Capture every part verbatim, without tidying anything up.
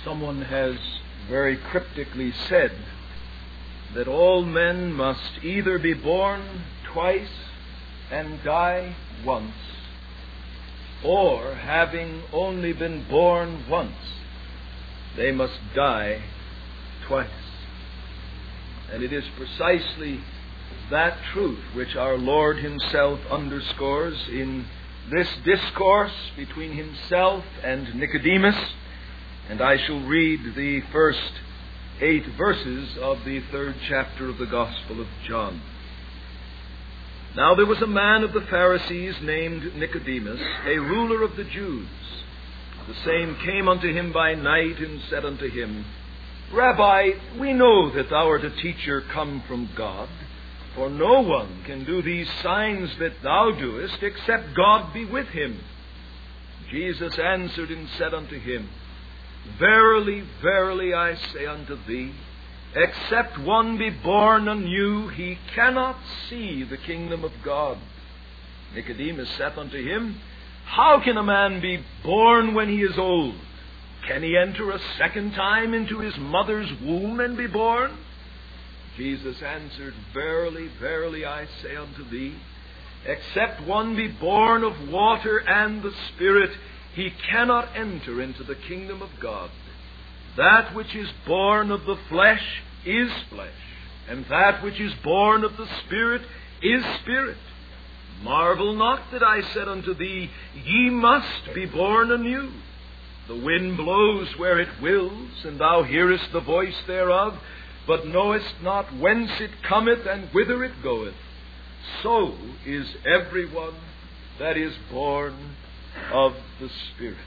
Someone has very cryptically said that all men must either be born twice and die once, or, having only been born once, they must die twice. And it is precisely that truth which our Lord Himself underscores in this discourse between Himself and Nicodemus. And I shall read the first eight verses of the third chapter of the Gospel of John. Now there was a man of the Pharisees named Nicodemus, a ruler of the Jews. The same came unto him by night and said unto him, Rabbi, we know that thou art a teacher come from God, for no one can do these signs that thou doest, except God be with him. Jesus answered and said unto him, Verily, verily, I say unto thee, except one be born anew, he cannot see the kingdom of God. Nicodemus saith unto him, How can a man be born when he is old? Can he enter a second time into his mother's womb and be born? Jesus answered, Verily, verily, I say unto thee, except one be born of water and the Spirit, he cannot enter into the kingdom of God. That which is born of the flesh is flesh, and that which is born of the Spirit is spirit. Marvel not that I said unto thee, Ye must be born anew. The wind blows where it wills, and thou hearest the voice thereof, but knowest not whence it cometh and whither it goeth. So is everyone that is born of the Spirit.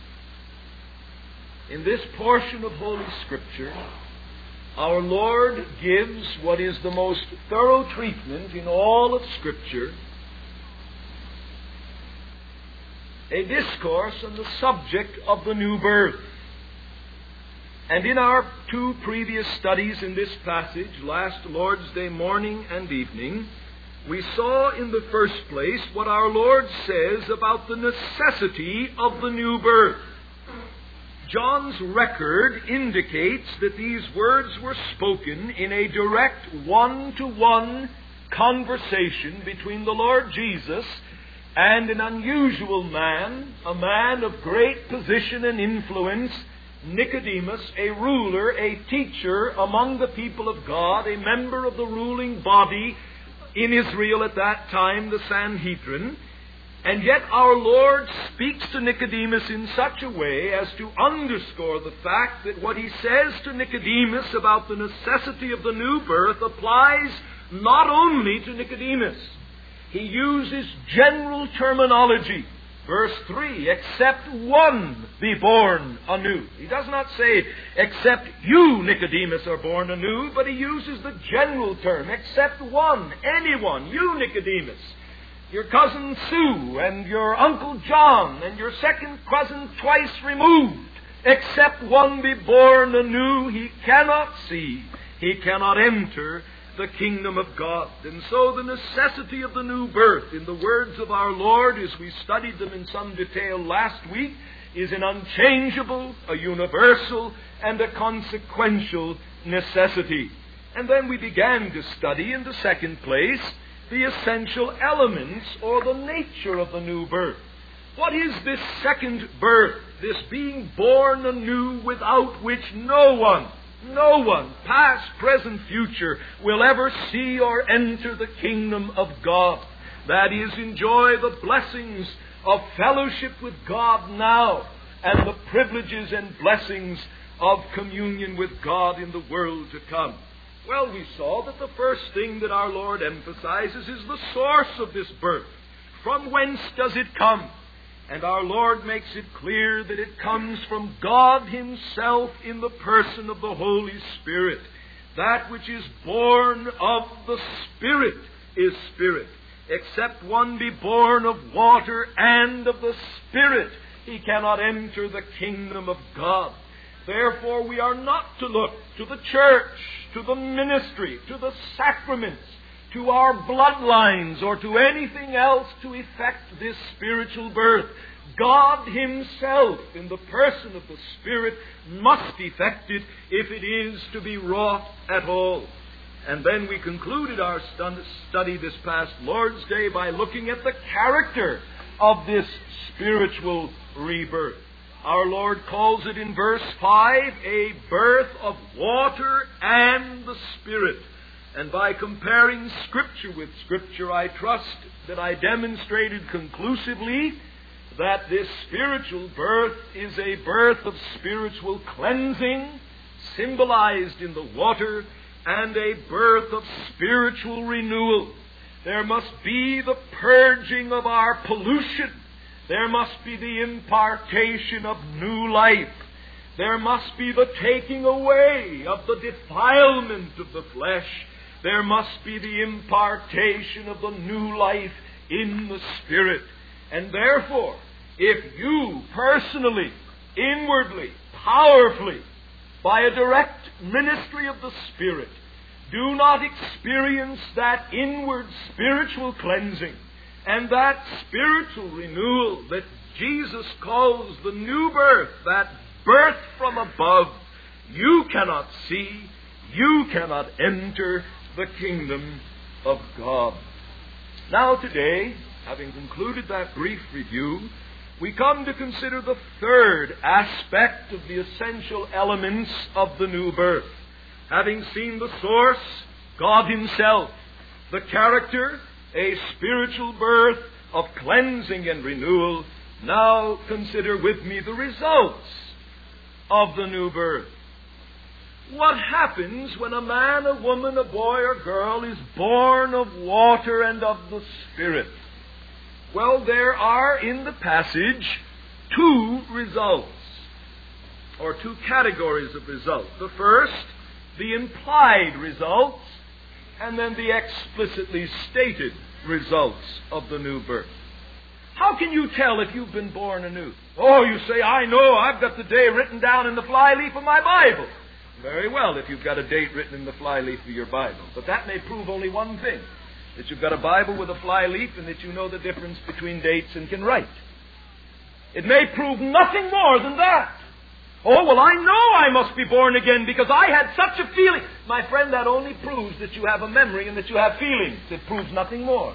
In this portion of Holy Scripture, our Lord gives what is the most thorough treatment in all of Scripture, a discourse on the subject of the new birth. And in our two previous studies in this passage, last Lord's Day morning and evening, we saw in the first place what our Lord says about the necessity of the new birth. John's record indicates that these words were spoken in a direct one-to-one conversation between the Lord Jesus and an unusual man, a man of great position and influence, Nicodemus, a ruler, a teacher among the people of God, a member of the ruling body in Israel at that time, the Sanhedrin. And yet our Lord speaks to Nicodemus in such a way as to underscore the fact that what He says to Nicodemus about the necessity of the new birth applies not only to Nicodemus. He uses general terminology. Verse three, except one be born anew. He does not say, except you, Nicodemus, are born anew, but he uses the general term, except one, anyone, you, Nicodemus, your cousin Sue, and your Uncle John, and your second cousin twice removed. Except one be born anew, he cannot see, he cannot enter the kingdom of God. And so the necessity of the new birth, in the words of our Lord as we studied them in some detail last week, is an unchangeable, a universal, and a consequential necessity. And then we began to study in the second place the essential elements or the nature of the new birth. What is this second birth, this being born anew without which no one No one, past, present, future, will ever see or enter the kingdom of God? That is, enjoy the blessings of fellowship with God now and the privileges and blessings of communion with God in the world to come. Well, we saw that the first thing that our Lord emphasizes is the source of this birth. From whence does it come? And our Lord makes it clear that it comes from God Himself in the person of the Holy Spirit. That which is born of the Spirit is spirit. Except one be born of water and of the Spirit, he cannot enter the kingdom of God. Therefore, we are not to look to the church, to the ministry, to the sacraments, to our bloodlines, or to anything else to effect this spiritual birth, God Himself, in the person of the Spirit, must effect it if it is to be wrought at all. And then we concluded our study this past Lord's Day by looking at the character of this spiritual rebirth. Our Lord calls it in verse five a birth of water and the Spirit. And by comparing Scripture with Scripture, I trust that I demonstrated conclusively that this spiritual birth is a birth of spiritual cleansing, symbolized in the water, and a birth of spiritual renewal. There must be the purging of our pollution. There must be the impartation of new life. There must be the taking away of the defilement of the flesh. There must be the impartation of the new life in the Spirit. And therefore, if you personally, inwardly, powerfully, by a direct ministry of the Spirit, do not experience that inward spiritual cleansing and that spiritual renewal that Jesus calls the new birth, that birth from above, you cannot see, you cannot enter the kingdom of God. Now today, having concluded that brief review, we come to consider the third aspect of the essential elements of the new birth. Having seen the source, God Himself, the character, a spiritual birth of cleansing and renewal, now consider with me the results of the new birth. What happens when a man, a woman, a boy or girl is born of water and of the Spirit? Well, there are in the passage two results, or two categories of results. The first, the implied results, and then the explicitly stated results of the new birth. How can you tell if you've been born anew? Oh, you say, I know, I've got the day written down in the flyleaf of my Bible. Very well, if you've got a date written in the flyleaf of your Bible. But that may prove only one thing, that you've got a Bible with a flyleaf and that you know the difference between dates and can write. It may prove nothing more than that. Oh, well, I know I must be born again because I had such a feeling. My friend, that only proves that you have a memory and that you have feelings. It proves nothing more.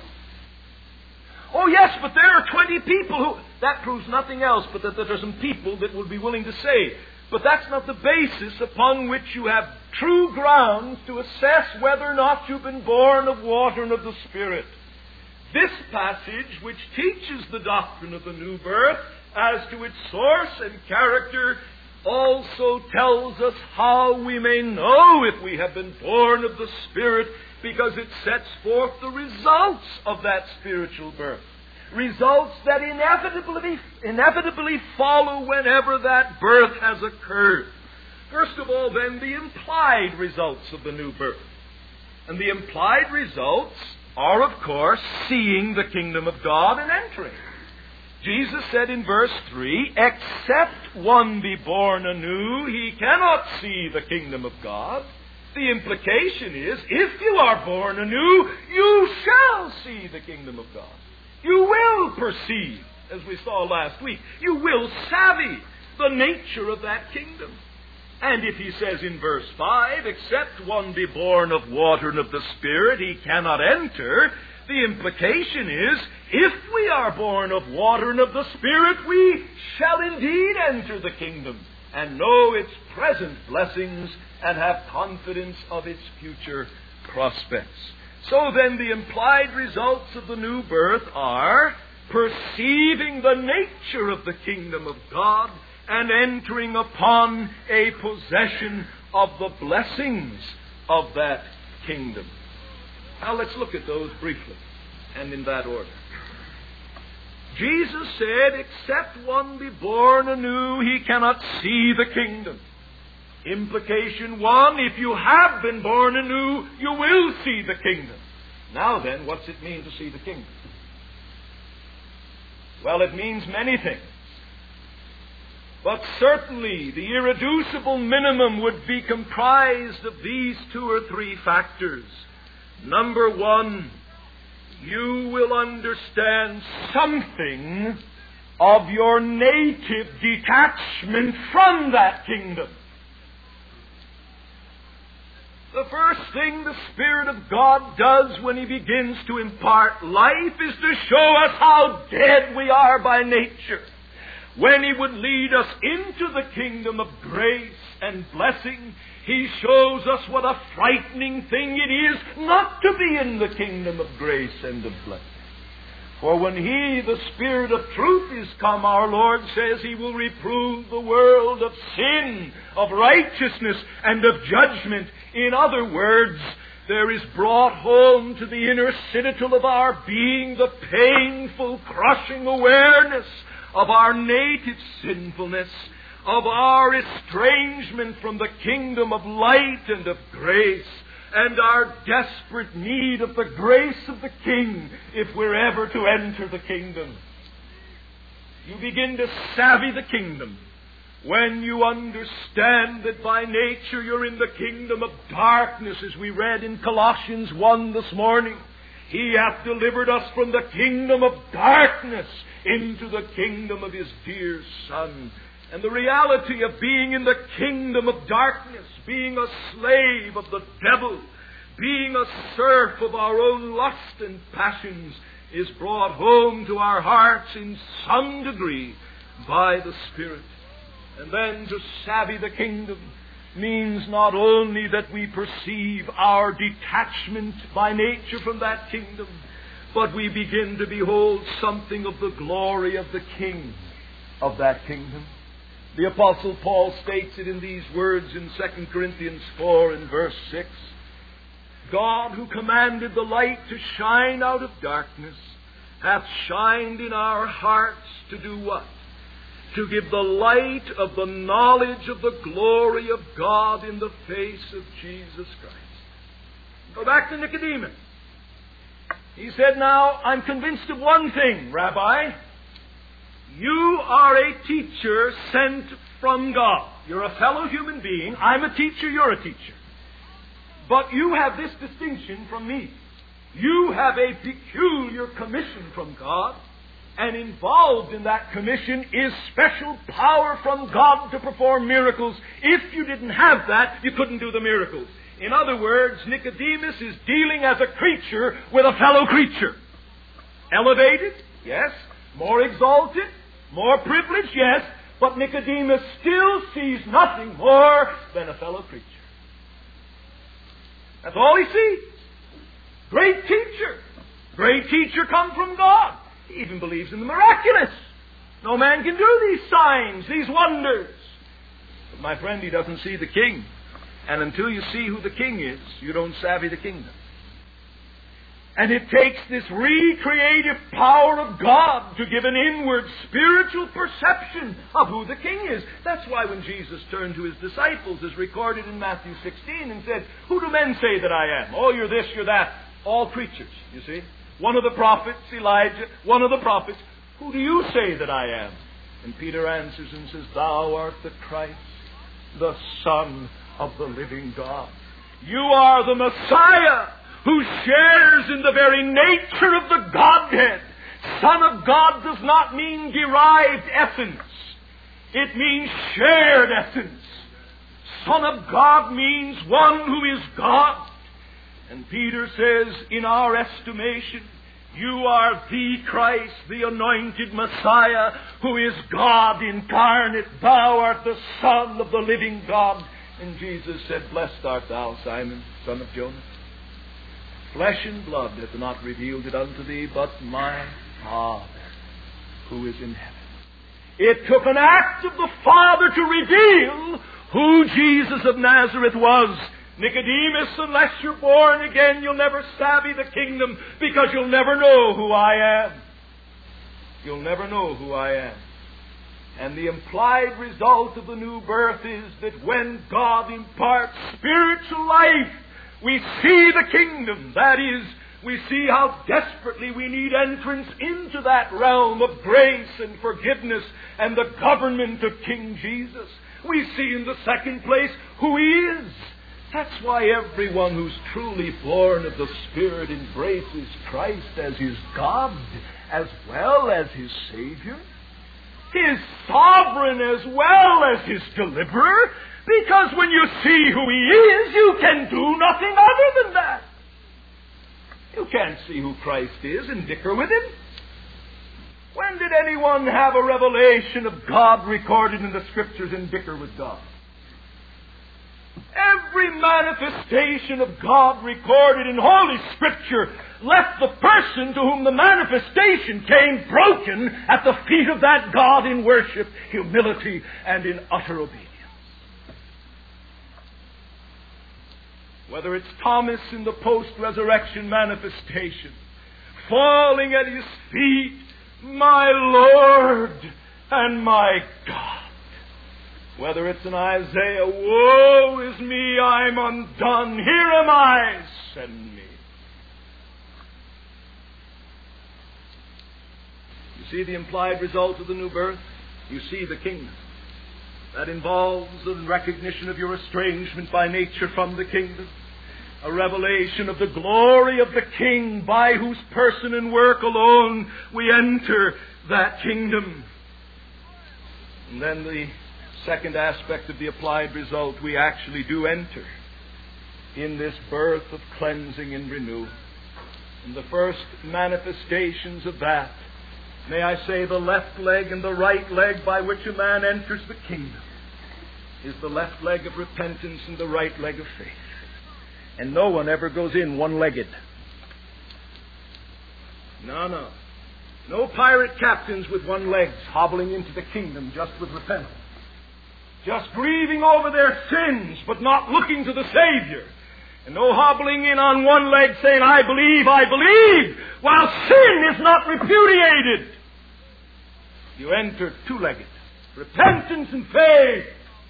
Oh, yes, but there are twenty people who... That proves nothing else but that there are some people that would be willing to say. But that's not the basis upon which you have true grounds to assess whether or not you've been born of water and of the Spirit. This passage, which teaches the doctrine of the new birth as to its source and character, also tells us how we may know if we have been born of the Spirit, because it sets forth the results of that spiritual birth. Results that inevitably, inevitably follow whenever that birth has occurred. First of all, then, the implied results of the new birth. And the implied results are, of course, seeing the kingdom of God and entering. Jesus said in verse three, except one be born anew, he cannot see the kingdom of God. The implication is, if you are born anew, you shall see the kingdom of God. You will perceive, as we saw last week. You will savvy the nature of that kingdom. And if he says in verse five, except one be born of water and of the Spirit, he cannot enter, the implication is, if we are born of water and of the Spirit, we shall indeed enter the kingdom and know its present blessings and have confidence of its future prospects. So then the implied results of the new birth are perceiving the nature of the kingdom of God and entering upon a possession of the blessings of that kingdom. Now let's look at those briefly and in that order. Jesus said, except one be born anew, he cannot see the kingdom. Implication one, if you have been born anew, you will see the kingdom. Now then, what's it mean to see the kingdom? Well, it means many things. But certainly the irreducible minimum would be comprised of these two or three factors. Number one, you will understand something of your native detachment from that kingdom. The first thing the Spirit of God does when He begins to impart life is to show us how dead we are by nature. When He would lead us into the kingdom of grace and blessing, He shows us what a frightening thing it is not to be in the kingdom of grace and of blessing. For when He, the Spirit of truth, is come, our Lord says He will reprove the world of sin, of righteousness, and of judgment. In other words, there is brought home to the inner citadel of our being the painful, crushing awareness of our native sinfulness, of our estrangement from the kingdom of light and of grace, and our desperate need of the grace of the King if we're ever to enter the kingdom. You begin to savvy the kingdom when you understand that by nature you're in the kingdom of darkness, as we read in Colossians one this morning. He hath delivered us from the kingdom of darkness into the kingdom of His dear Son. And the reality of being in the kingdom of darkness, being a slave of the devil, being a serf of our own lust and passions, is brought home to our hearts in some degree by the Spirit. And then to savvy the kingdom means not only that we perceive our detachment by nature from that kingdom, but we begin to behold something of the glory of the King of that kingdom. The Apostle Paul states it in these words in Second Corinthians four and verse six. God, who commanded the light to shine out of darkness, hath shined in our hearts to do what? To give the light of the knowledge of the glory of God in the face of Jesus Christ. Go back to Nicodemus. He said, now, I'm convinced of one thing, Rabbi. You are a teacher sent from God. You're a fellow human being. I'm a teacher, you're a teacher. But you have this distinction from me. You have a peculiar commission from God, and involved in that commission is special power from God to perform miracles. If you didn't have that, you couldn't do the miracles. In other words, Nicodemus is dealing as a creature with a fellow creature. Elevated? Yes. More exalted? More privileged? Yes. But Nicodemus still sees nothing more than a fellow creature. That's all he sees. Great teacher. Great teacher come from God. He even believes in the miraculous. No man can do these signs, these wonders. But my friend, he doesn't see the King. And until you see who the King is, you don't savvy the kingdom. And it takes this recreative power of God to give an inward spiritual perception of who the King is. That's why when Jesus turned to His disciples, as recorded in Matthew sixteen, and said, who do men say that I am? Oh, you're this, you're that. All creatures, you see. One of the prophets, Elijah, one of the prophets. Who do you say that I am? And Peter answers and says, thou art the Christ, the Son of the living God. You are the Messiah, who shares in the very nature of the Godhead. Son of God does not mean derived essence. It means shared essence. Son of God means one who is God. And Peter says, in our estimation, you are the Christ, the anointed Messiah, who is God incarnate. Thou art the Son of the living God. And Jesus said, blessed art thou, Simon, son of Jonas. Flesh and blood hath not revealed it unto thee, but my Father, who is in heaven. It took an act of the Father to reveal who Jesus of Nazareth was. Nicodemus, unless you're born again, you'll never savvy the kingdom, because you'll never know who I am. You'll never know who I am. And the implied result of the new birth is that when God imparts spiritual life, we see the kingdom. That is, we see how desperately we need entrance into that realm of grace and forgiveness and the government of King Jesus. We see in the second place who He is. That's why everyone who's truly born of the Spirit embraces Christ as his God as well as his Savior. His sovereign as well as His deliverer, because when you see who He is, you can do nothing other than that. You can't see who Christ is and dicker with Him. When did anyone have a revelation of God recorded in the Scriptures and dicker with God? Every manifestation of God recorded in Holy Scripture left the person to whom the manifestation came broken at the feet of that God in worship, humility, and in utter obedience. Whether it's Thomas in the post-resurrection manifestation, falling at His feet, my Lord and my God. Whether it's in Isaiah, woe is me, I'm undone, here am I, send me. You see the implied result of the new birth? You see the kingdom. That involves the recognition of your estrangement by nature from the kingdom. A revelation of the glory of the King, by whose person and work alone we enter that kingdom. And then the second aspect of the applied result, we actually do enter in this birth of cleansing and renewal. And the first manifestations of that, may I say, the left leg and the right leg by which a man enters the kingdom, is the left leg of repentance and the right leg of faith. And no one ever goes in one-legged. No, no. No pirate captains with one leg hobbling into the kingdom just with repentance. Just grieving over their sins, but not looking to the Savior. And no hobbling in on one leg saying, I believe, I believe, while sin is not repudiated. You enter two-legged. Repentance and faith.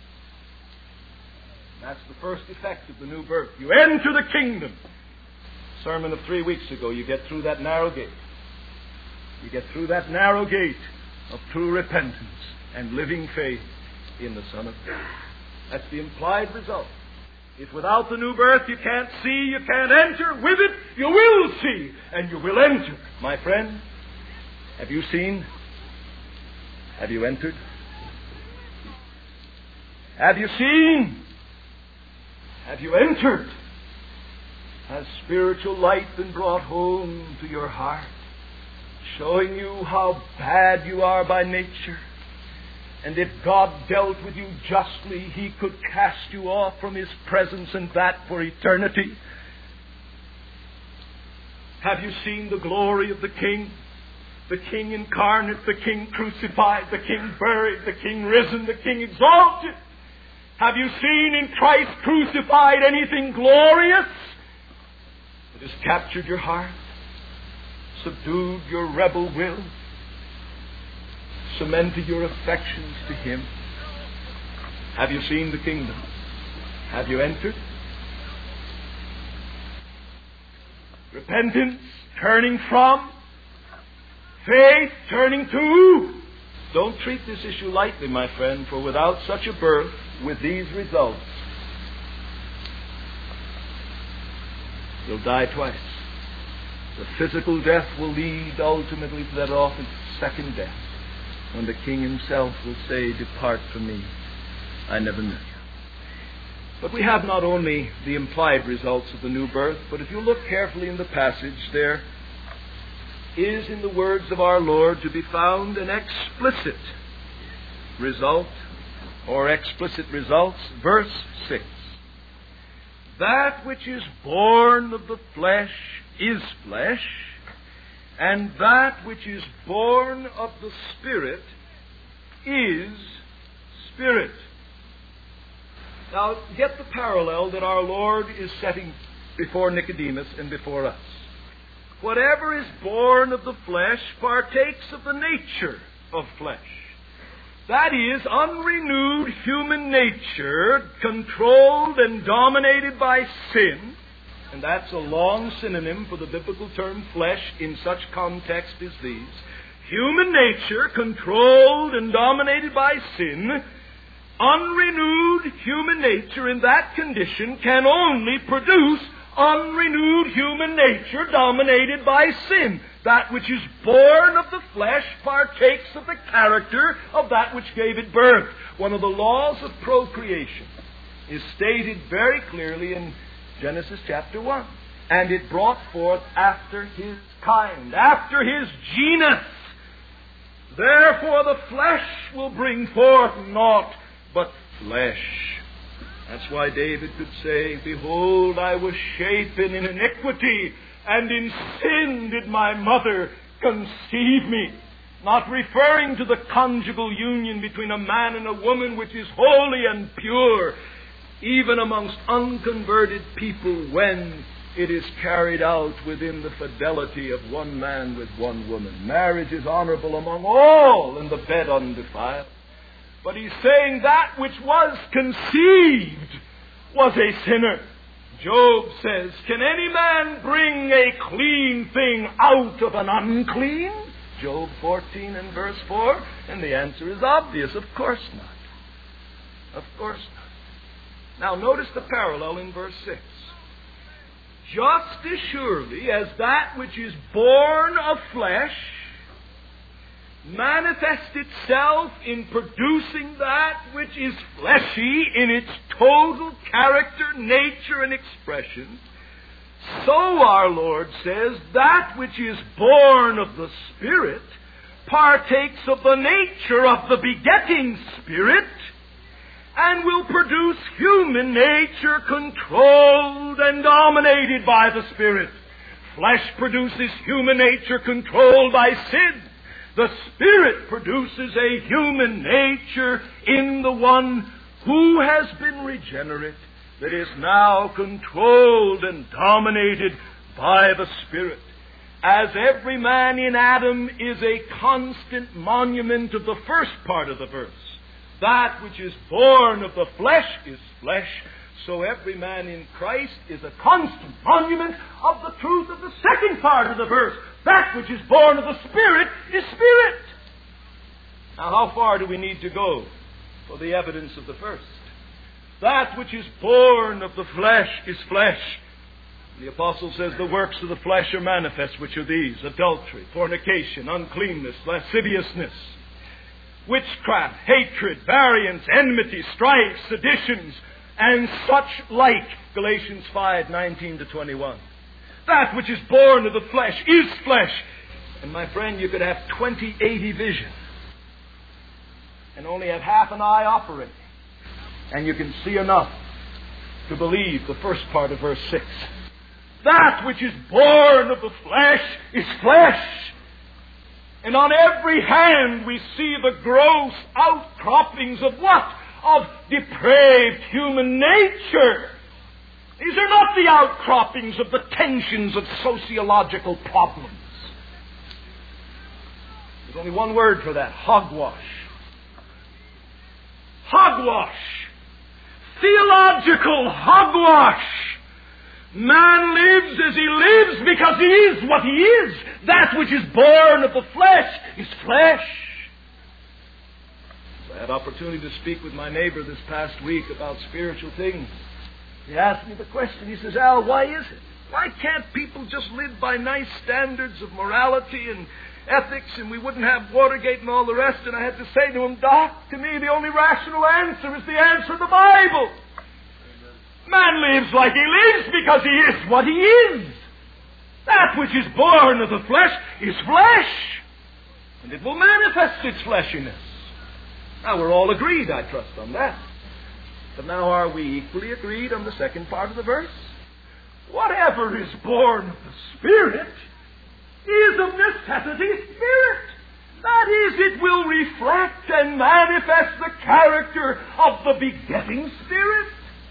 That's the first effect of the new birth. You enter the kingdom. Sermon of three weeks ago, you get through that narrow gate. You get through that narrow gate of true repentance and living faith in the Son of God. That's the implied result. If without the new birth you can't see, you can't enter, with it you will see and you will enter. My friend, have you seen? Have you entered? Have you seen? Have you entered? Has spiritual light been brought home to your heart, showing you how bad you are by nature? And if God dealt with you justly, He could cast you off from His presence, and that for eternity. Have you seen the glory of the King? The King incarnate, the King crucified, the King buried, the King risen, the King exalted. Have you seen in Christ crucified anything glorious that has captured your heart, subdued your rebel will, cemented your affections to Him? Have you seen the kingdom? Have you entered? Repentance, turning from. Faith, turning to. Don't treat this issue lightly, my friend, for without such a birth, with these results, you'll die twice. The physical death will lead ultimately to that often second death, when the King Himself will say, depart from me, I never knew you. But we have not only the implied results of the new birth, but if you look carefully in the passage, there is in the words of our Lord to be found an explicit result, or explicit results. Verse six. That which is born of the flesh is flesh, and that which is born of the Spirit is spirit. Now, get the parallel that our Lord is setting before Nicodemus and before us. Whatever is born of the flesh partakes of the nature of flesh. That is, unrenewed human nature, controlled and dominated by sin. And that's a long synonym for the biblical term flesh in such context as these. Human nature, controlled and dominated by sin. Unrenewed human nature in that condition can only produce unrenewed human nature dominated by sin. That which is born of the flesh partakes of the character of that which gave it birth. One of the laws of procreation is stated very clearly in Genesis chapter one. And it brought forth after his kind, after his genus. Therefore the flesh will bring forth naught but flesh. That's why David could say, Behold, I was shapen in iniquity, and in sin did my mother conceive me. Not referring to the conjugal union between a man and a woman, which is holy and pure, even amongst unconverted people, when it is carried out within the fidelity of one man with one woman. Marriage is honorable among all, and the bed undefiled. But he's saying that which was conceived was a sinner. Job says, Can any man bring a clean thing out of an unclean? Job fourteen and verse four. And the answer is obvious. Of course not. Of course not. Now notice the parallel in verse six. Just as surely as that which is born of flesh manifests itself in producing that which is fleshy in its total character, nature, and expression, so our Lord says that which is born of the Spirit partakes of the nature of the begetting Spirit and will produce human nature controlled and dominated by the Spirit. Flesh produces human nature controlled by sin. The Spirit produces a human nature in the one who has been regenerate, that is now controlled and dominated by the Spirit. As every man in Adam is a constant monument of the first part of the verse, that which is born of the flesh is flesh, so every man in Christ is a constant monument of the truth of the second part of the verse. That which is born of the Spirit is spirit. Now, how far do we need to go for the evidence of the first? That which is born of the flesh is flesh. The apostle says the works of the flesh are manifest, which are these: adultery, fornication, uncleanness, lasciviousness, witchcraft, hatred, variance, enmity, strife, seditions, and such like. Galatians five, nineteen to twenty-one. That which is born of the flesh is flesh. And my friend, you could have twenty eighty vision and only have half an eye operating, and you can see enough to believe the first part of verse six. That which is born of the flesh is flesh. And on every hand we see the gross outcroppings of what? Of depraved human nature. These are not the outcroppings of the tensions of sociological problems. There's only one word for that: hogwash. Hogwash. Theological hogwash. Man lives as he lives because he is what he is. That which is born of the flesh is flesh. I had opportunity to speak with my neighbor this past week about spiritual things. He asked me the question. He says, Al, why is it? Why can't people just live by nice standards of morality and ethics, and we wouldn't have Watergate and all the rest? And I had to say to him, Doc, to me the only rational answer is the answer of the Bible. Man lives like he lives because he is what he is. That which is born of the flesh is flesh, and it will manifest its fleshiness. Now, we're all agreed, I trust, on that. But now, are we equally agreed on the second part of the verse? Whatever is born of the Spirit is of necessity spirit. That is, it will reflect and manifest the character of the begetting Spirit.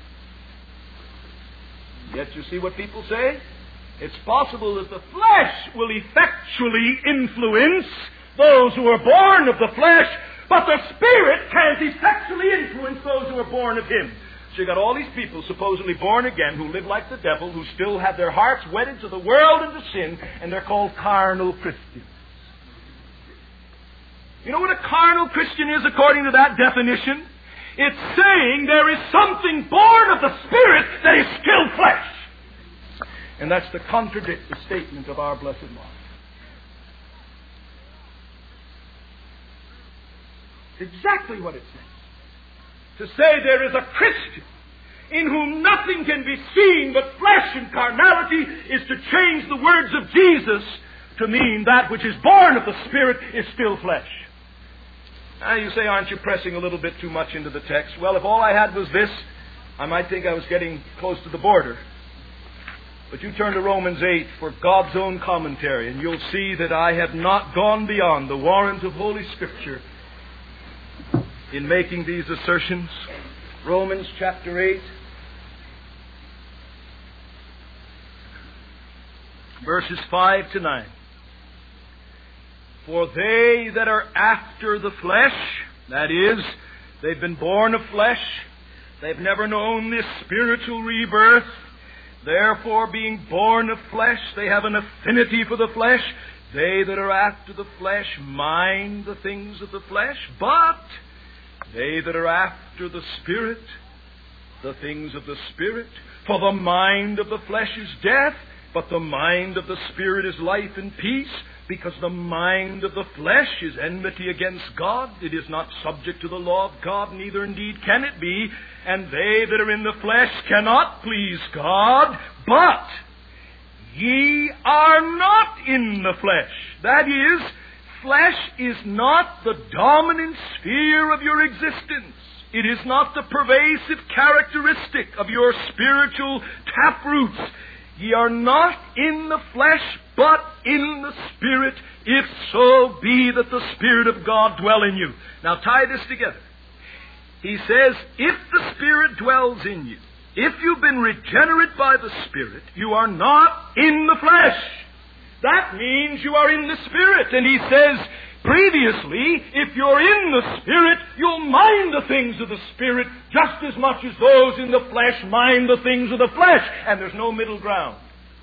Yet you see what people say? It's possible that the flesh will effectually influence those who are born of the flesh, but the Spirit can't effectually influence those who are born of Him. So you got all these people supposedly born again who live like the devil, who still have their hearts wedded to the world and to sin, and they're called carnal Christians. You know what a carnal Christian is according to that definition? It's saying there is something born of the Spirit that is still flesh. And that's to contradict the statement of our blessed Lord. It's exactly what it says. To say there is a Christian in whom nothing can be seen but flesh and carnality is to change the words of Jesus to mean that which is born of the Spirit is still flesh. Now you say, aren't you pressing a little bit too much into the text? Well, if all I had was this, I might think I was getting close to the border. But you turn to Romans eight for God's own commentary, and you'll see that I have not gone beyond the warrant of Holy Scripture in making these assertions. Romans chapter eight, verses five to nine. For they that are after the flesh, that is, they've been born of flesh, they've never known this spiritual rebirth, therefore being born of flesh, they have an affinity for the flesh. They that are after the flesh mind the things of the flesh, but they that are after the Spirit, the things of the Spirit. For the mind of the flesh is death, but the mind of the Spirit is life and peace, because the mind of the flesh is enmity against God. It is not subject to the law of God, neither indeed can it be. And they that are in the flesh cannot please God, but ye are not in the flesh. That is, flesh is not the dominant sphere of your existence. It is not the pervasive characteristic of your spiritual taproots. Ye are not in the flesh, but in the Spirit, if so be that the Spirit of God dwell in you. Now tie this together. He says, if the Spirit dwells in you, if you've been regenerate by the Spirit, you are not in the flesh. That means you are in the Spirit. And he says, previously, if you're in the Spirit, you'll mind the things of the Spirit just as much as those in the flesh mind the things of the flesh. And there's no middle ground.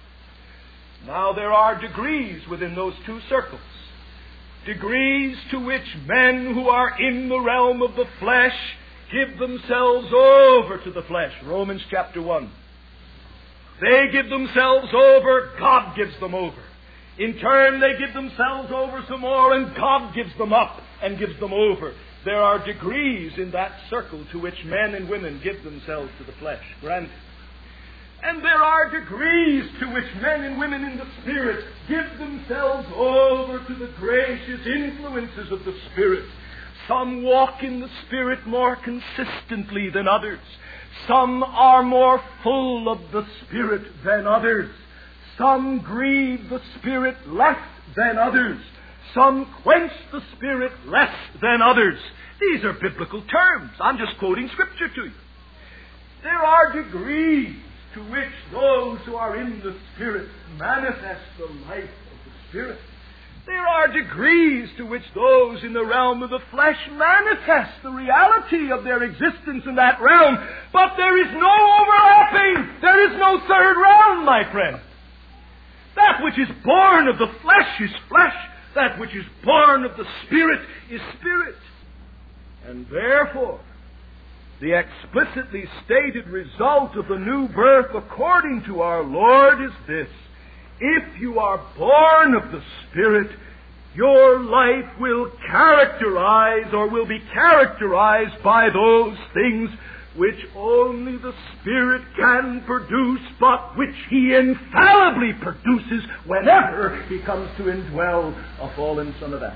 Now there are degrees within those two circles. Degrees to which men who are in the realm of the flesh give themselves over to the flesh. Romans chapter one. They give themselves over, God gives them over. In turn, they give themselves over some more, and God gives them up and gives them over. There are degrees in that circle to which men and women give themselves to the flesh. Granted. And there are degrees to which men and women in the Spirit give themselves over to the gracious influences of the Spirit. Some walk in the Spirit more consistently than others. Some are more full of the Spirit than others. Some grieve the Spirit less than others. Some quench the Spirit less than others. These are biblical terms. I'm just quoting Scripture to you. There are degrees to which those who are in the Spirit manifest the life of the Spirit. There are degrees to which those in the realm of the flesh manifest the reality of their existence in that realm. But there is no overlapping. There is no third realm, my friend. That which is born of the flesh is flesh. That which is born of the Spirit is spirit. And therefore, the explicitly stated result of the new birth according to our Lord is this. If you are born of the Spirit, your life will characterize or will be characterized by those things which only the Spirit can produce, but which He infallibly produces whenever He comes to indwell a fallen son of Adam.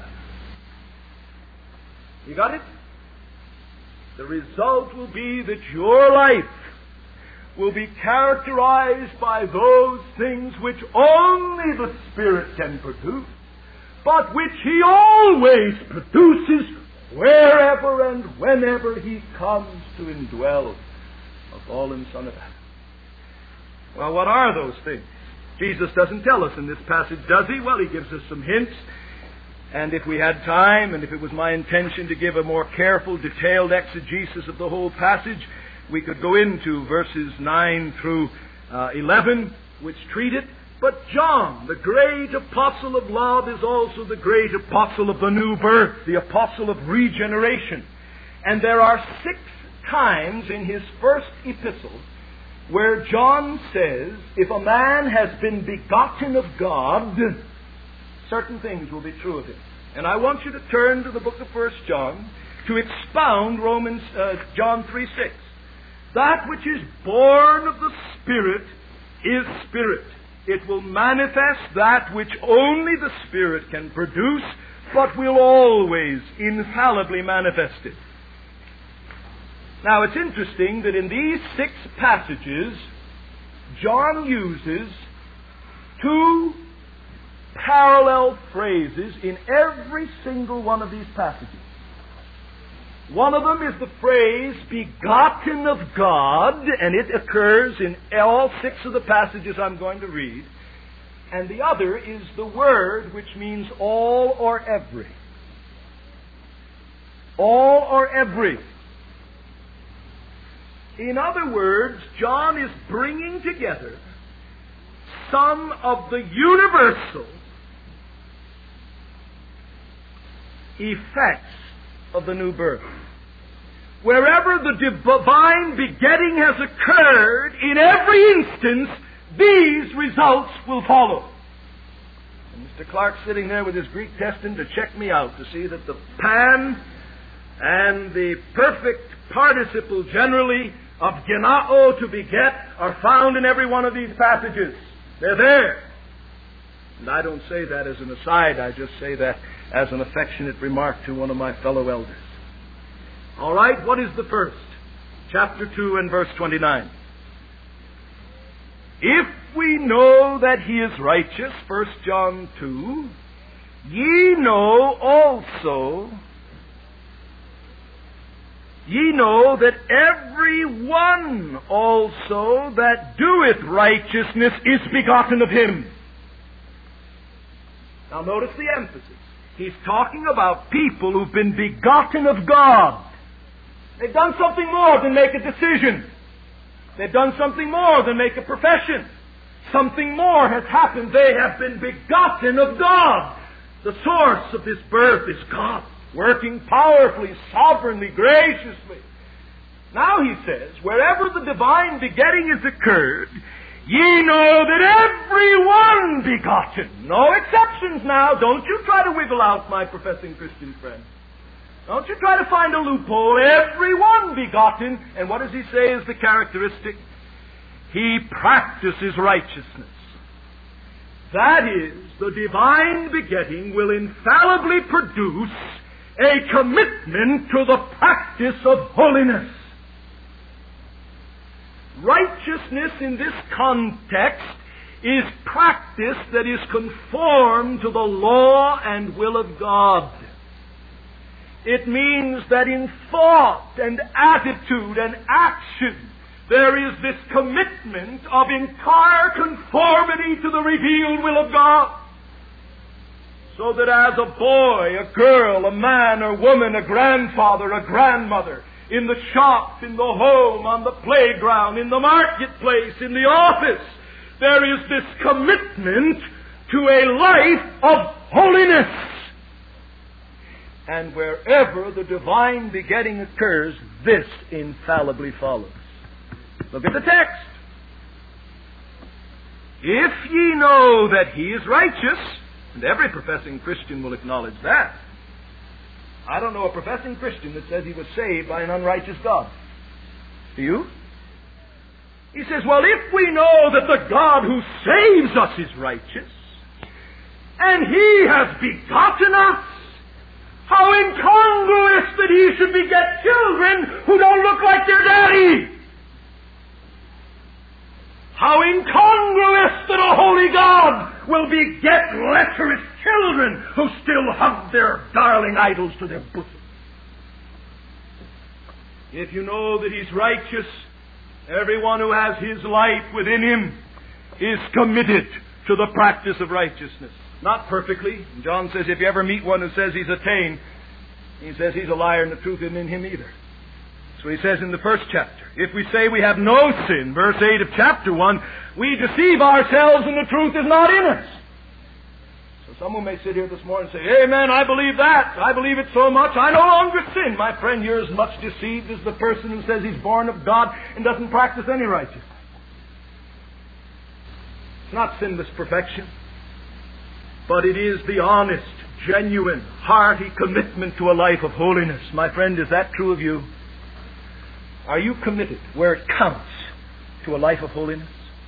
You got it? The result will be that your life will be characterized by those things which only the Spirit can produce, but which He always produces wherever and whenever He comes to indwell a fallen son of Adam. Well, what are those things? Jesus doesn't tell us in this passage, does He? Well, He gives us some hints. And if we had time, and if it was my intention to give a more careful, detailed exegesis of the whole passage, we could go into verses nine through uh, eleven, which treat it. But John, the great apostle of love, is also the great apostle of the new birth, the apostle of regeneration. And there are six times in his first epistle where John says, if a man has been begotten of God, certain things will be true of him. And I want you to turn to the book of First John to expound Romans, uh, John three six. That which is born of the Spirit is spirit. It will manifest that which only the Spirit can produce, but will always infallibly manifest it. Now, it's interesting that in these six passages, John uses two parallel phrases in every single one of these passages. One of them is the phrase, begotten of God, and it occurs in all six of the passages I'm going to read. And the other is the word which means all or every. All or every. In other words, John is bringing together some of the universal effects of the new birth. Wherever the divine begetting has occurred, in every instance, these results will follow. And Mister Clark sitting there with his Greek Testament to check me out to see that the pan and the perfect participle generally of genao, to beget, are found in every one of these passages. They're there. And I don't say that as an aside, I just say that as an affectionate remark to one of my fellow elders. All right, what is the first? Chapter two and verse twenty-nine. If we know that he is righteous, First John two, ye know also, ye know that every one also that doeth righteousness is begotten of him. Now notice the emphasis. He's talking about people who've been begotten of God. They've done something more than make a decision. They've done something more than make a profession. Something more has happened. They have been begotten of God. The source of this birth is God, working powerfully, sovereignly, graciously. Now he says, wherever the divine begetting has occurred, ye know that every one begotten. No exceptions now. Don't you try to wiggle out, my professing Christian friend. Don't you try to find a loophole. Every one begotten. And what does he say is the characteristic? He practices righteousness. That is, the divine begetting will infallibly produce a commitment to the practice of holiness. Righteousness in this context is practice that is conformed to the law and will of God. It means that in thought and attitude and action there is this commitment of entire conformity to the revealed will of God. So that as a boy, a girl, a man or woman, a grandfather, a grandmother, in the shop, in the home, on the playground, in the marketplace, in the office, there is this commitment to a life of holiness. And wherever the divine begetting occurs, this infallibly follows. Look at the text. If ye know that he is righteous, and every professing Christian will acknowledge that. I don't know a professing Christian that says he was saved by an unrighteous God. Do you? He says, well, if we know that the God who saves us is righteous, and he has begotten us, how incongruous that he should beget children who don't look like their daddy. How incongruous that a holy God will beget lecherous children who still hug their darling idols to their bosom. If you know that he's righteous, everyone who has his life within him is committed to the practice of righteousness. Not perfectly. John says if you ever meet one who says he's attained, he says he's a liar and the truth isn't in him either. So he says in the first chapter, if we say we have no sin, verse eight of chapter one, we deceive ourselves and the truth is not in us. So someone may sit here this morning and say, amen, I believe that. I believe it so much, I no longer sin. My friend, you're as much deceived as the person who says he's born of God and doesn't practice any righteousness. It's not sinless perfection, but it is the honest, genuine, hearty commitment to a life of holiness. My friend, is that true of you? Are you committed, where it counts, to a life of holiness?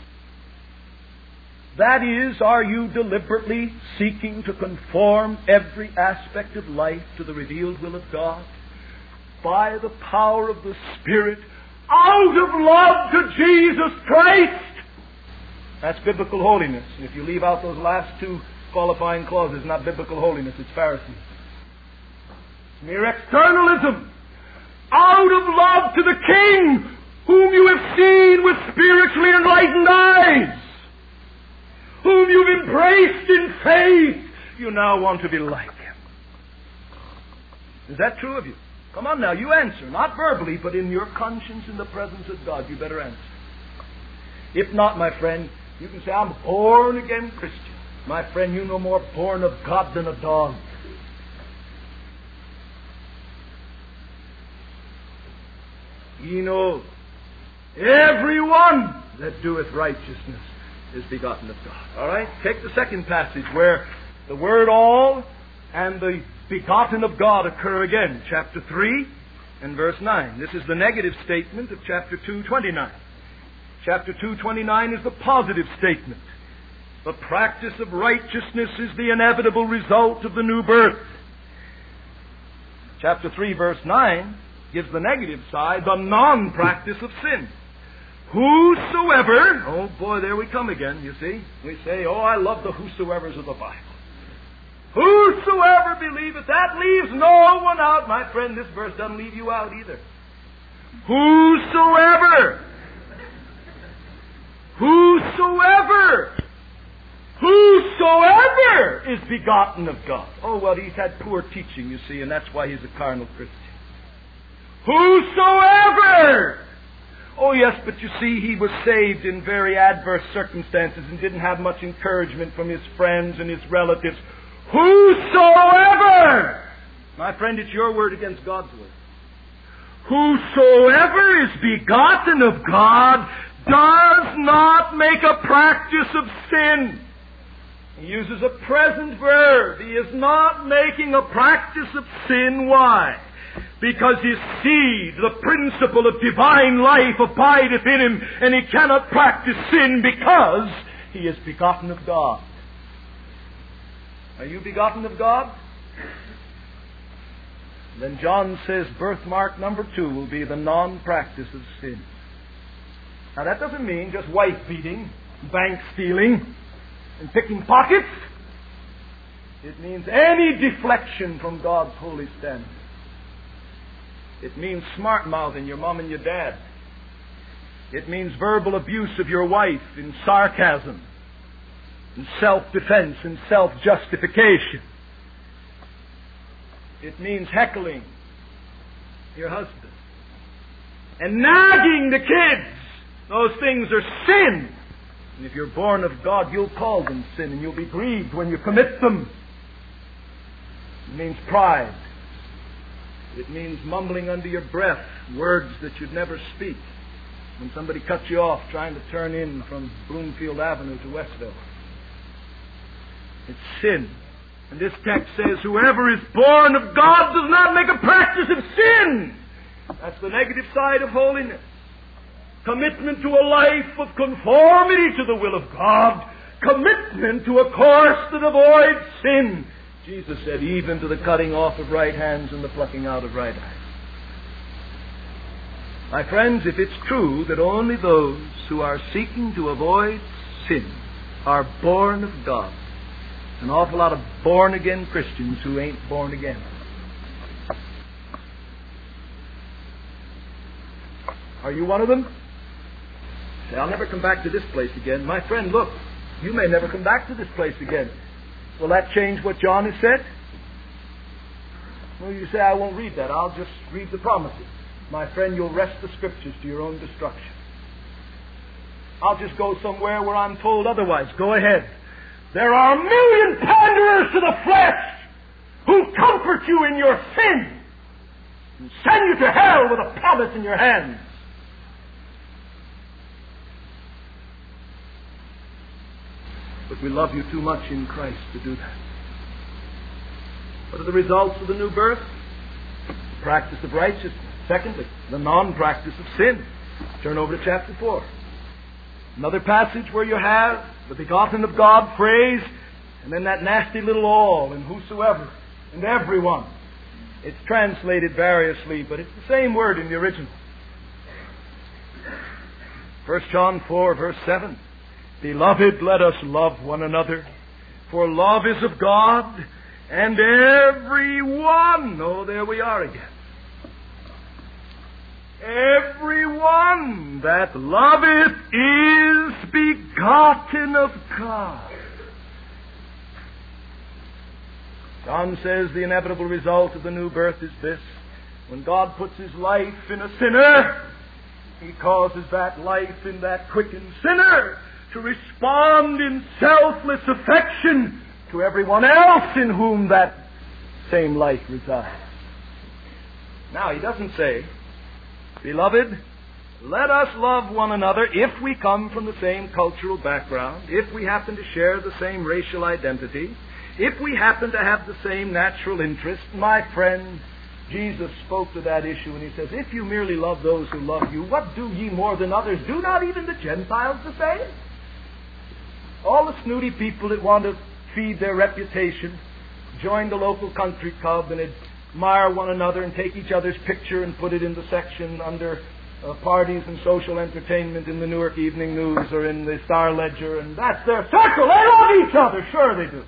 That is, are you deliberately seeking to conform every aspect of life to the revealed will of God by the power of the Spirit out of love to Jesus Christ? That's biblical holiness. And if you leave out those last two qualifying clauses, not biblical holiness, it's Pharisee. It's mere externalism. Out of love to the King, whom you have seen with spiritually enlightened eyes, whom you've embraced in faith, you now want to be like Him. Is that true of you? Come on now, you answer. Not verbally, but in your conscience, in the presence of God, you better answer. If not, my friend, you can say, I'm a born-again Christian. My friend, you're no more born of God than a dog. Ye know, everyone that doeth righteousness is begotten of God. All right? Take the second passage where the word all and the begotten of God occur again. Chapter three and verse nine. This is the negative statement of chapter two twenty-nine. Chapter two twenty-nine is the positive statement. The practice of righteousness is the inevitable result of the new birth. Chapter three verse nine gives the negative side, the non-practice of sin. Whosoever, oh boy, there we come again, you see. We say, oh, I love the whosoevers of the Bible. Whosoever believeth, that leaves no one out. My friend, this verse doesn't leave you out either. Whosoever. Whosoever. Whosoever is begotten of God. Oh, well, he's had poor teaching, you see, and that's why he's a carnal Christian. Whosoever! Oh, yes, but you see, he was saved in very adverse circumstances and didn't have much encouragement from his friends and his relatives. Whosoever! My friend, it's your word against God's word. Whosoever is begotten of God does not make a practice of sin. He uses a present verb. He is not making a practice of sin. Why? Because his seed, the principle of divine life, abideth in him, and he cannot practice sin because he is begotten of God. Are you begotten of God? Then John says birthmark number two will be the non-practice of sin. Now that doesn't mean just wife beating, bank stealing, and picking pockets. It means any deflection from God's holy standard. It means smart-mouthing your mom and your dad. It means verbal abuse of your wife in sarcasm, in self-defense, and self-justification. It means heckling your husband and nagging the kids. Those things are sin. And if you're born of God, you'll call them sin, and you'll be grieved when you commit them. It means pride. It means mumbling under your breath words that you'd never speak when somebody cuts you off trying to turn in from Bloomfield Avenue to Westville. It's sin. And this text says, whoever is born of God does not make a practice of sin. That's the negative side of holiness. Commitment to a life of conformity to the will of God. Commitment to a course that avoids sin. Jesus said, even to the cutting off of right hands and the plucking out of right eyes. My friends, if it's true that only those who are seeking to avoid sin are born of God, an awful lot of born-again Christians who ain't born again. Are you one of them? Say, I'll never come back to this place again. My friend, look, you may never come back to this place again. Will that change what John has said? Well, you say, I won't read that. I'll just read the promises. My friend, you'll wrest the Scriptures to your own destruction. I'll just go somewhere where I'm told otherwise. Go ahead. There are a million panderers to the flesh who comfort you in your sin and send you to hell with a promise in your hands. But we love you too much in Christ to do that. What are the results of the new birth? The practice of righteousness. Secondly, the non-practice of sin. Turn over to chapter four. Another passage where you have the begotten of God phrase, and then that nasty little all, and whosoever, and everyone. It's translated variously, but it's the same word in the original. First John four, verse seven. Beloved, let us love one another, for love is of God, and everyone, oh, there we are again. Everyone that loveth is begotten of God. John says the inevitable result of the new birth is this. When God puts His life in a sinner, He causes that life in that quickened sinner to respond in selfless affection to everyone else in whom that same life resides. Now, He doesn't say, Beloved, let us love one another if we come from the same cultural background, if we happen to share the same racial identity, if we happen to have the same natural interest. My friend, Jesus spoke to that issue and He says, if you merely love those who love you, what do ye more than others? Do not even the Gentiles the same? All the snooty people that want to feed their reputation join the local country club and admire one another and take each other's picture and put it in the section under uh, parties and social entertainment in the Newark Evening News or in the Star Ledger, and that's their circle. They love each other. Sure they do.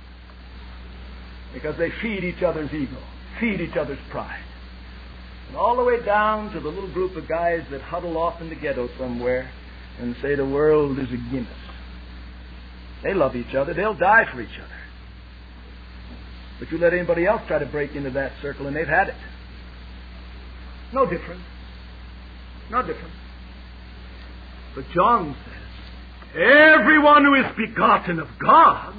Because they feed each other's ego, feed each other's pride. And all the way down to the little group of guys that huddle off in the ghetto somewhere and say the world is against us. They love each other. They'll die for each other. But you let anybody else try to break into that circle and they've had it. No different. No different. But John says, everyone who is begotten of God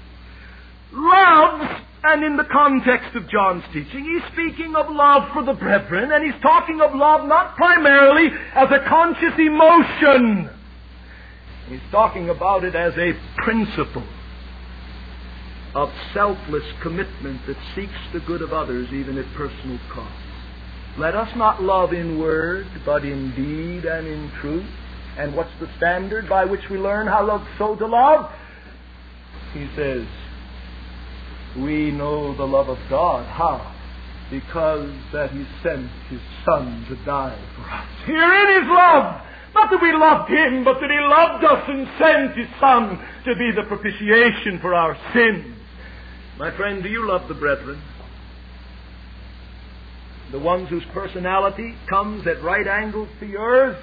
loves, and in the context of John's teaching, he's speaking of love for the brethren, and he's talking of love not primarily as a conscious emotion. He's talking about it as a principle of selfless commitment that seeks the good of others, even at personal cost. Let us not love in word, but in deed and in truth. And what's the standard by which we learn how love, so to love? He says, we know the love of God. How? Because that He sent His Son to die for us. Herein is love. Not that we loved Him, but that He loved us and sent His Son to be the propitiation for our sins. My friend, do you love the brethren? The ones whose personality comes at right angles to yours?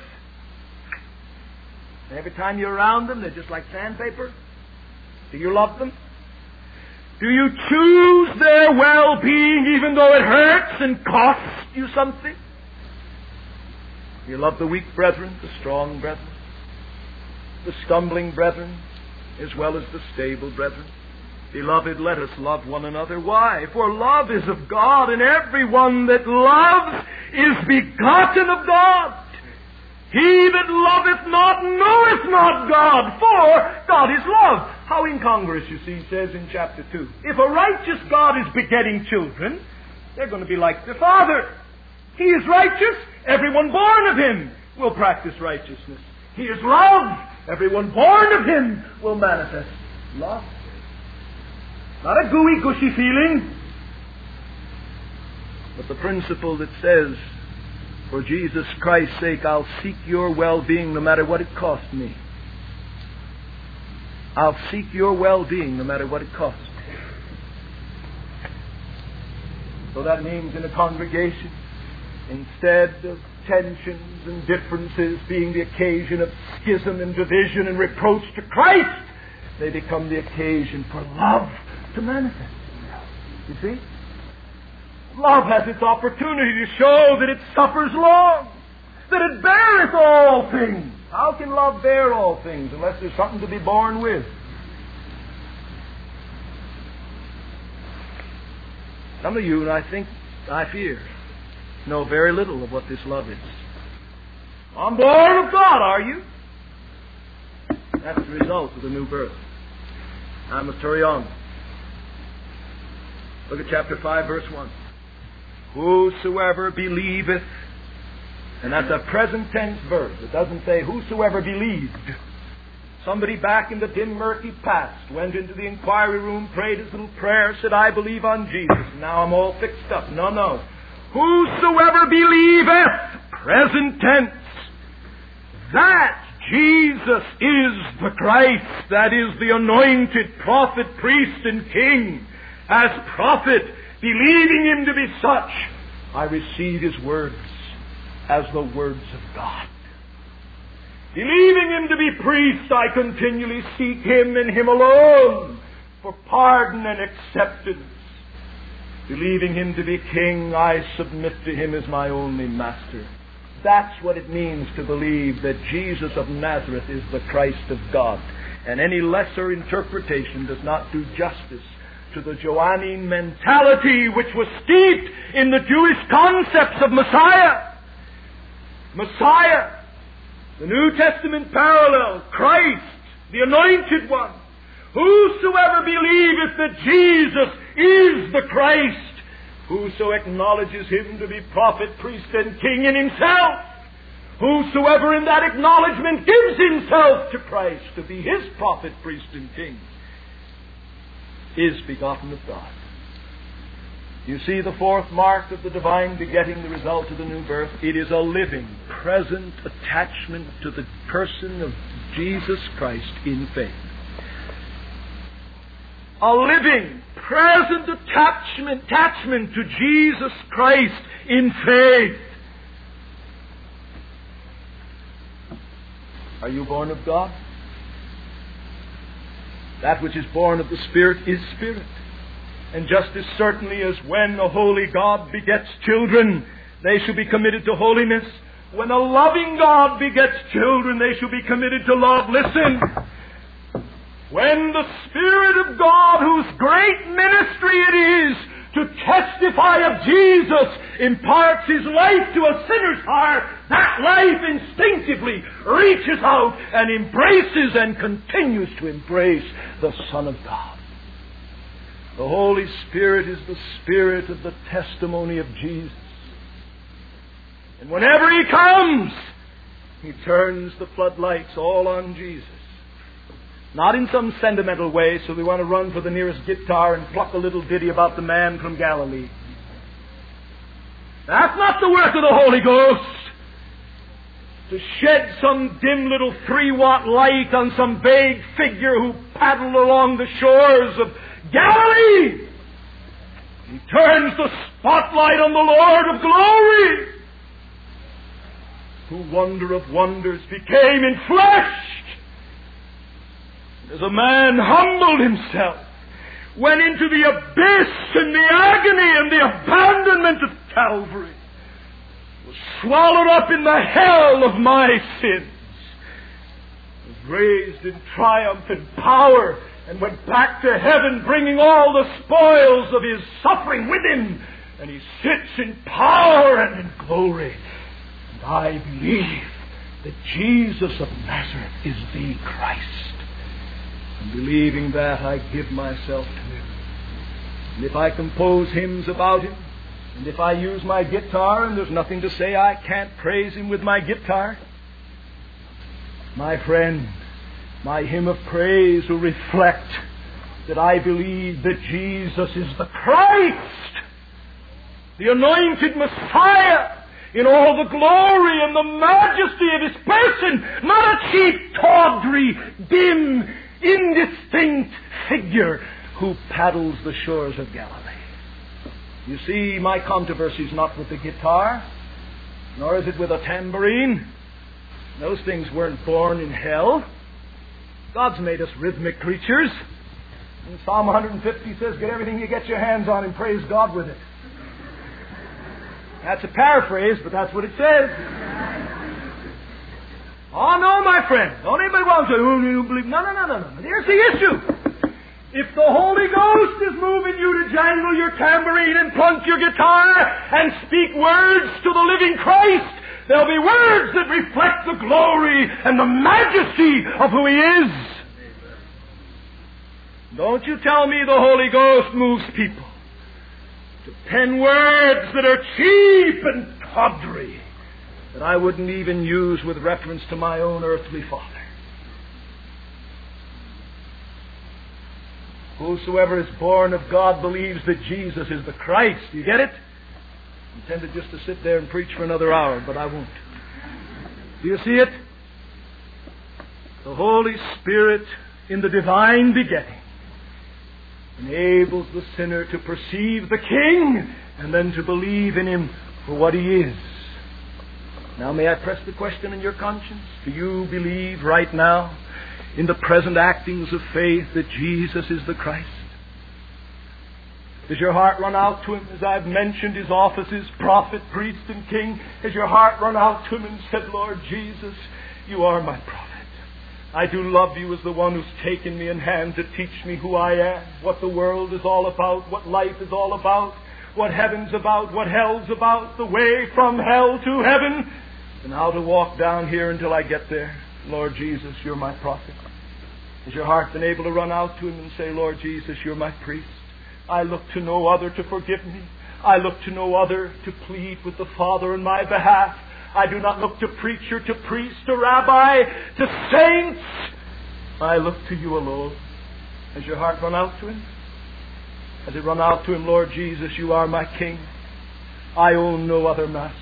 And every time you're around them, they're just like sandpaper? Do you love them? Do you choose their well-being even though it hurts and costs you something? Do you love the weak brethren, the strong brethren, the stumbling brethren, as well as the stable brethren? Beloved, let us love one another. Why? For love is of God, and everyone that loves is begotten of God. He that loveth not knoweth not God, for God is love. How incongruous, you see, he says in chapter two. If a righteous God is begetting children, they're going to be like their Father. He is righteous. Everyone born of Him will practice righteousness. He is love. Everyone born of Him will manifest love. Not a gooey, gushy feeling, but the principle that says, for Jesus Christ's sake, I'll seek your well-being no matter what it costs me. I'll seek your well-being no matter what it costs me. So that means in a congregation, instead of tensions and differences being the occasion of schism and division and reproach to Christ, they become the occasion for love to manifest itself. You see? Love has its opportunity to show that it suffers long, that it beareth all things. How can love bear all things unless there's something to be borne with? Some of you, and I think, I fear, know very little of what this love is. I'm born of God, are you? That's the result of the new birth. I must hurry on. Look at chapter five, verse one. Whosoever believeth, and that's a present tense verb. It doesn't say whosoever believed. Somebody back in the dim, murky past went into the inquiry room, prayed his little prayer, said, I believe on Jesus. Now I'm all fixed up. No, no. Whosoever believeth, present tense, that Jesus is the Christ, that is the anointed prophet, priest, and king. As prophet, believing him to be such, I receive his words as the words of God. Believing him to be priest, I continually seek him and him alone for pardon and acceptance. Believing him to be king, I submit to him as my only master. That's what it means to believe that Jesus of Nazareth is the Christ of God. And any lesser interpretation does not do justice to the Johannine mentality which was steeped in the Jewish concepts of Messiah. Messiah, the New Testament parallel, Christ, the Anointed One. Whosoever believeth that Jesus is the Christ, whoso acknowledges him to be prophet, priest, and king in himself, whosoever in that acknowledgement gives himself to Christ to be his prophet, priest, and king, is begotten of God. You see the fourth mark of the divine begetting, the result of the new birth. It is a living, present attachment to the person of Jesus Christ in faith. A living, present attachment, attachment to Jesus Christ in faith. Are you born of God? That which is born of the Spirit is Spirit. And just as certainly as when a holy God begets children, they shall be committed to holiness. When a loving God begets children, they shall be committed to love. Listen. When the Spirit of God, whose great ministry it is to testify of Jesus, imparts his life to a sinner's heart, that life instinctively reaches out and embraces and continues to embrace the Son of God. The Holy Spirit is the Spirit of the testimony of Jesus. And whenever he comes, he turns the floodlights all on Jesus. Not in some sentimental way, so we want to run for the nearest guitar and pluck a little ditty about the man from Galilee. That's not the work of the Holy Ghost. To shed some dim little three-watt light on some vague figure who paddled along the shores of Galilee. He turns the spotlight on the Lord of glory, who, wonder of wonders, became enfleshed. As a man humbled himself, went into the abyss and the agony and the abandonment of Calvary, was swallowed up in the hell of my sins, was raised in triumph and power, and went back to heaven, bringing all the spoils of his suffering with him. And he sits in power and in glory. And I believe that Jesus of Nazareth is the Christ. And believing that, I give myself to him. And if I compose hymns about him, and if I use my guitar, and there's nothing to say I can't praise him with my guitar, my friend, my hymn of praise will reflect that I believe that Jesus is the Christ, the anointed Messiah, in all the glory and the majesty of his person, not a cheap, tawdry, dim, indistinct figure who paddles the shores of Galilee. You see, my controversy is not with the guitar, nor is it with a tambourine. Those things weren't born in hell. God's made us rhythmic creatures. And Psalm one fifty says, get everything you get your hands on and praise God with it. That's a paraphrase, but that's what it says. Oh, no, my friend. Don't anybody want to say, oh, you believe. No, no, no, no, no. Here's the issue. If the Holy Ghost is moving you to jangle your tambourine and plunk your guitar and speak words to the living Christ, there'll be words that reflect the glory and the majesty of who He is. Don't you tell me the Holy Ghost moves people to pen words that are cheap and tawdry that I wouldn't even use with reference to my own earthly father. Whosoever is born of God believes that Jesus is the Christ. Do you get it? I'm tempted just to sit there and preach for another hour, but I won't. Do you see it? The Holy Spirit in the divine begetting enables the sinner to perceive the King and then to believe in Him for what He is. Now may I press the question in your conscience? Do you believe right now in the present actings of faith that Jesus is the Christ? Does your heart run out to Him as I've mentioned His offices, prophet, priest, and king? Has your heart run out to Him and said, Lord Jesus, You are my prophet. I do love You as the one who's taken me in hand to teach me who I am, what the world is all about, what life is all about, what heaven's about, what hell's about, the way from hell to heaven, and how to walk down here until I get there. Lord Jesus, You're my prophet. Has your heart been able to run out to Him and say, Lord Jesus, You're my priest. I look to no other to forgive me. I look to no other to plead with the Father in my behalf. I do not look to preacher, to priest, to rabbi, to saints. I look to You alone. Has your heart run out to Him? Has it run out to Him, Lord Jesus, You are my King. I own no other master.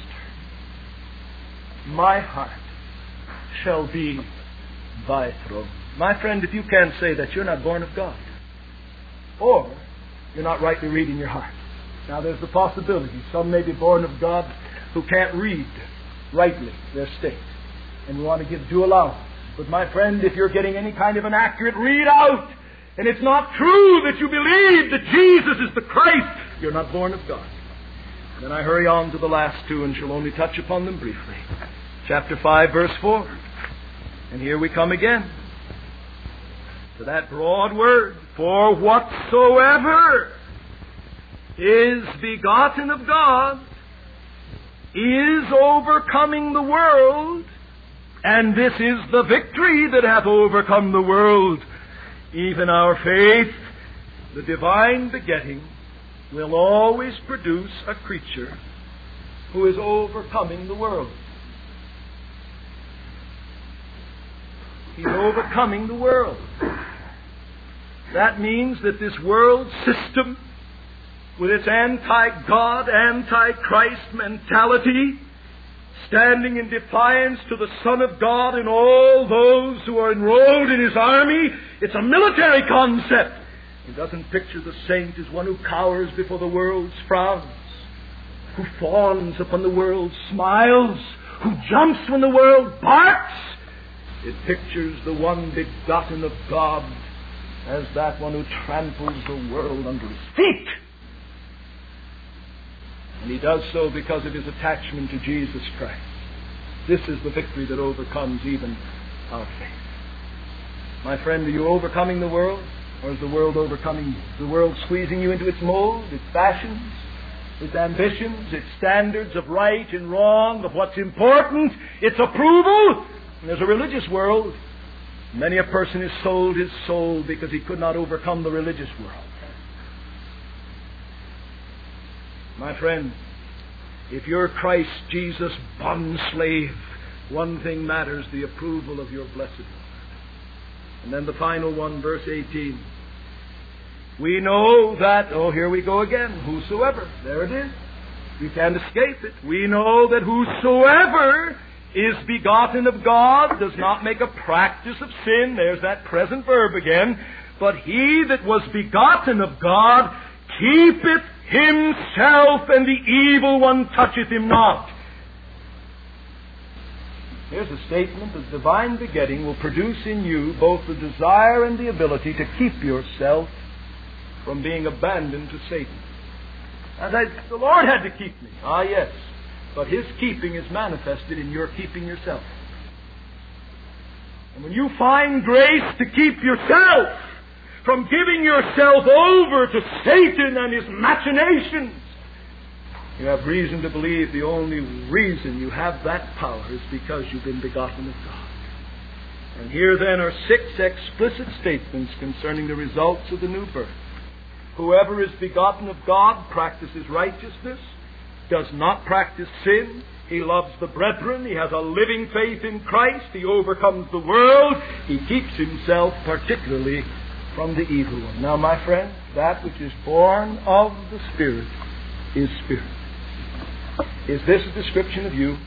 My heart shall be Thy throne. My friend, if you can't say that, you're not born of God. Or you're not rightly reading your heart. Now there's the possibility some may be born of God who can't read rightly their state. And we want to give due allowance. But my friend, if you're getting any kind of an accurate read out, and it's not true that you believe that Jesus is the Christ, you're not born of God. And then I hurry on to the last two and shall only touch upon them briefly. Chapter five, verse four. And here we come again to that broad word. For whatsoever is begotten of God is overcoming the world, and this is the victory that hath overcome the world, even our faith. The divine begetting will always produce a creature who is overcoming the world. He's overcoming the world. That means that this world system, with its anti-God, anti-Christ mentality, standing in defiance to the Son of God and all those who are enrolled in His army, it's a military concept. It doesn't picture the saint as one who cowers before the world's frowns, who fawns upon the world's smiles, who jumps when the world barks. It pictures the one begotten of God as that one who tramples the world under His feet. And He does so because of His attachment to Jesus Christ. This is the victory that overcomes even our faith. My friend, are you overcoming the world? Or is the world overcoming you? Is the world squeezing you into its mold, its fashions, its ambitions, its standards of right and wrong, of what's important, its approval? And there's a religious world. Many a person has sold his soul because he could not overcome the religious world. My friend, if you're Christ Jesus' bondslave, one thing matters, the approval of your blessed Lord. And then the final one, verse eighteen. We know that, oh, here we go again, whosoever. There it is. You can't escape it. We know that whosoever is begotten of God does not make a practice of sin. There's that present verb again. But he that was begotten of God keepeth himself, and the evil one toucheth him not. Here's a statement that divine begetting will produce in you both the desire and the ability to keep yourself from being abandoned to Satan. And I, the Lord had to keep me. Ah, yes. But His keeping is manifested in your keeping yourself. And when you find grace to keep yourself from giving yourself over to Satan and his machinations, you have reason to believe the only reason you have that power is because you've been begotten of God. And here then are six explicit statements concerning the results of the new birth. Whoever is begotten of God practices righteousness, does not practice sin. He loves the brethren. He has a living faith in Christ. He overcomes the world. He keeps himself particularly from the evil one. Now, my friend, that which is born of the Spirit is spirit. Is this a description of you?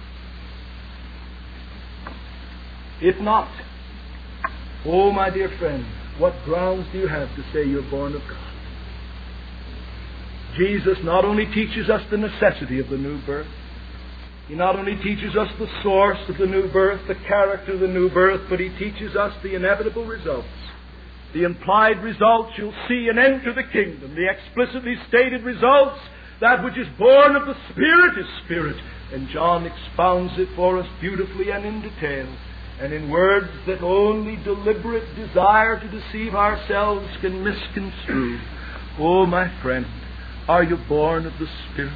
If not, oh, my dear friend, what grounds do you have to say you're born of God? Jesus not only teaches us the necessity of the new birth, He not only teaches us the source of the new birth, the character of the new birth, but He teaches us the inevitable results. The implied results you'll see and enter the kingdom. The explicitly stated results, that which is born of the Spirit is spirit. And John expounds it for us beautifully and in detail, and in words that only deliberate desire to deceive ourselves can misconstrue. Oh, my friend, are you born of the Spirit?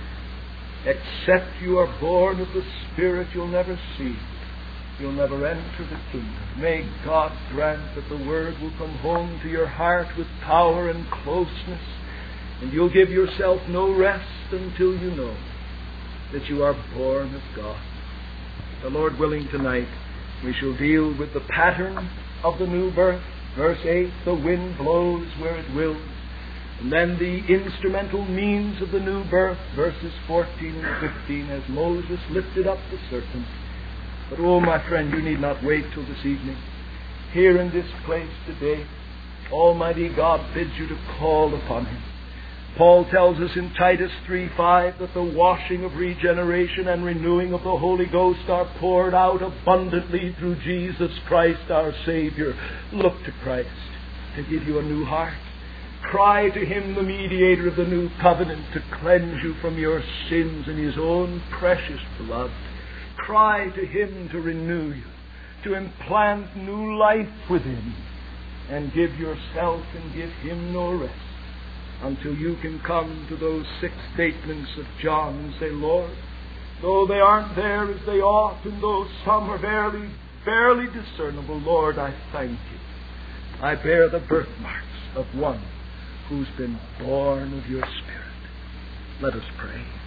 Except you are born of the Spirit, you'll never see. You'll never enter the kingdom. May God grant that the Word will come home to your heart with power and closeness, and you'll give yourself no rest until you know that you are born of God. The Lord willing, tonight we shall deal with the pattern of the new birth. Verse eight, the wind blows where it wills. And then the instrumental means of the new birth, verses fourteen and fifteen, as Moses lifted up the serpent. But oh, my friend, you need not wait till this evening. Here in this place today, Almighty God bids you to call upon Him. Paul tells us in Titus three five that the washing of regeneration and renewing of the Holy Ghost are poured out abundantly through Jesus Christ our Savior. Look to Christ to give you a new heart. Cry to Him, the mediator of the new covenant, to cleanse you from your sins in His own precious blood. Cry to Him to renew you, to implant new life within, and give yourself and give Him no rest until you can come to those six statements of John and say, Lord, though they aren't there as they ought, and though some are barely, barely discernible, Lord, I thank You. I bear the birthmarks of one who's been born of Your Spirit. Let us pray.